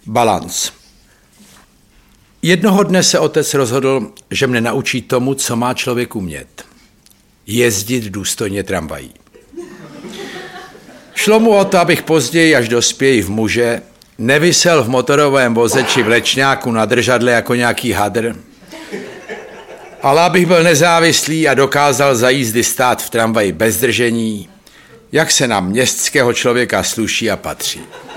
Balanc. Jednoho dne se otec rozhodl, že mne naučí tomu, co má člověk umět. Jezdit důstojně tramvají. Šlo mu o to, abych později, až dospěji v muže, nevisel v motorovém voze či vlečňáku na držadle jako nějaký hadr, ale abych byl nezávislý a dokázal za jízdy stát v tramvaji bez držení, jak se na městského člověka sluší a patří.